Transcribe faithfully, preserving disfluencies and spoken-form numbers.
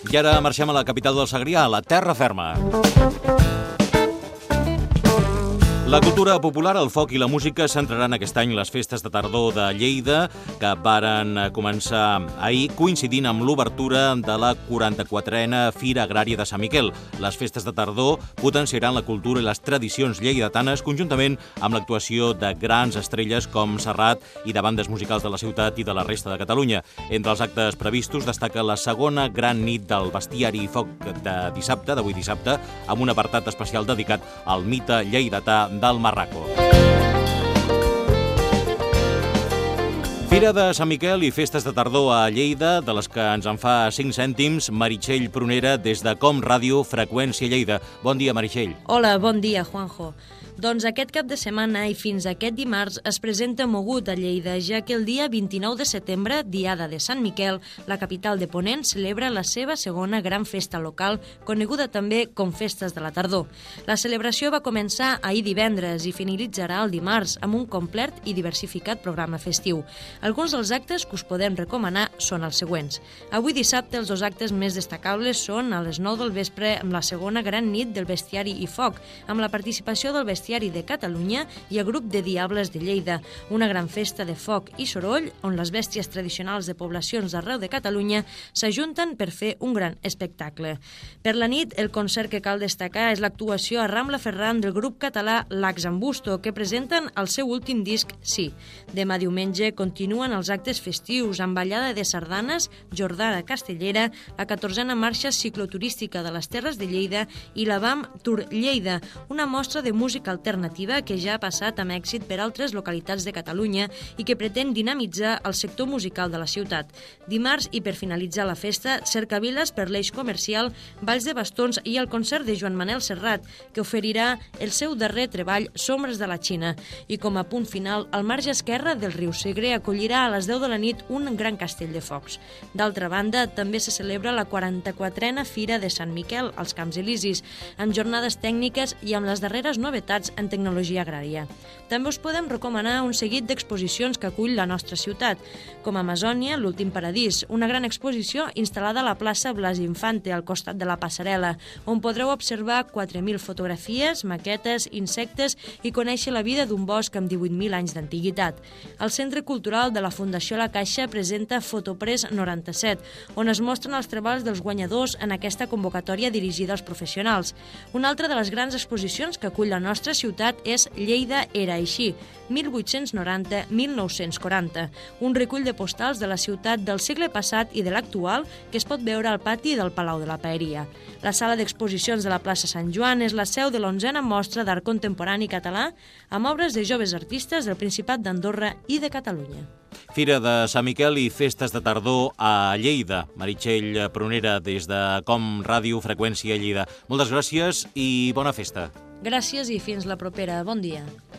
I ara marxem a la capital del Segrià, la terra ferma. La cultura popular, el foc i la música centraran aquest any les festes de tardor de Lleida, que varen començar ahir coincidint amb l'obertura de la quaranta-quatrena Fira Agrària de Sant Miquel. Les festes de tardor potenciaran la cultura i les tradicions lleidatanes conjuntament amb l'actuació de grans estrelles com Serrat i de bandes musicals de la ciutat i de la resta de Catalunya. Entre els actes previstos destaca la segona gran nit del bestiari i foc de dissabte, d'avui dissabte, amb un apartat especial dedicat al mite lleidatà del Marraco. Fira de Sant Miquel i festes de tardor a Lleida, de les que ens en fa cinc cèntims, Meritxell Prunera, des de Com Ràdio, Freqüència Lleida. Bon dia, Meritxell. Hola, bon dia, Juanjo. Doncs aquest cap de setmana i fins aquest dimarts es presenta mogut a Lleida, ja que el dia vint-i-nou de setembre, diada de Sant Miquel, la capital de Ponent celebra la seva segona gran festa local, coneguda també com Festes de la Tardor. La celebració va començar ahir divendres i finalitzarà el dimarts amb un complet i diversificat programa festiu. Alguns dels actes que us podem recomanar són els següents. Avui dissabte els dos actes més destacables són a les nou del vespre amb la segona gran nit del bestiari i foc, amb la participació del bestiari de Catalunya i el grup de Diables de Lleida, una gran festa de foc i soroll on les bèsties tradicionals de poblacions d'arreu de Catalunya s'ajunten per fer un gran espectacle. Per la nit, el concert que cal destacar és l'actuació a Rambla Ferran del grup català L'Axambusto, que presenten el seu últim disc Sí. Demà diumenge continuen els actes festius amb ballada de sardanes, jordana castellera, la catorzena marxa cicloturística de les Terres de Lleida i la B A M Tour Lleida, una mostra de música alternativa que ja ha passat amb èxit per altres localitats de Catalunya i que pretén dinamitzar el sector musical de la ciutat. Dimarts, i per finalitzar la festa, cercaviles per l'eix comercial, balls de bastons i el concert de Joan Manel Serrat, que oferirà el seu darrer treball Sombres de la Xina. I com a punt final, al marge esquerre del riu Segre acollirà a les deu de la nit un gran castell de focs. D'altra banda, també se celebra la quaranta-quatrena Fira de Sant Miquel als Camps Elisis, amb jornades tècniques i amb les darreres novetats en tecnologia agrària. També us podem recomanar un seguit d'exposicions que acull la nostra ciutat, com Amazònia, l'últim paradís, una gran exposició instal·lada a la plaça Blas Infante, al costat de la passarel·la, on podreu observar quatre mil fotografies, maquetes, insectes i conèixer la vida d'un bosc amb divuit mil anys d'antiguitat. El Centre Cultural de la Fundació La Caixa presenta Fotopress noranta-set, on es mostren els treballs dels guanyadors en aquesta convocatòria dirigida als professionals. Una altra de les grans exposicions que acull la nostra ciutat és Lleida era així, mil vuit-cents noranta a mil nou-cents quaranta, un recull de postals de la ciutat del segle passat i de l'actual que es pot veure al pati del Palau de la Paeria. La sala d'exposicions de la plaça Sant Joan és la seu de l'onzena mostra d'art contemporani català amb obres de joves artistes del Principat d'Andorra i de Catalunya. Fira de Sant Miquel i festes de tardor a Lleida. Meritxell Prunera, des de Com Ràdio, Freqüència Lleida. Moltes gràcies i bona festa. Gràcies i fins la propera. Bon dia.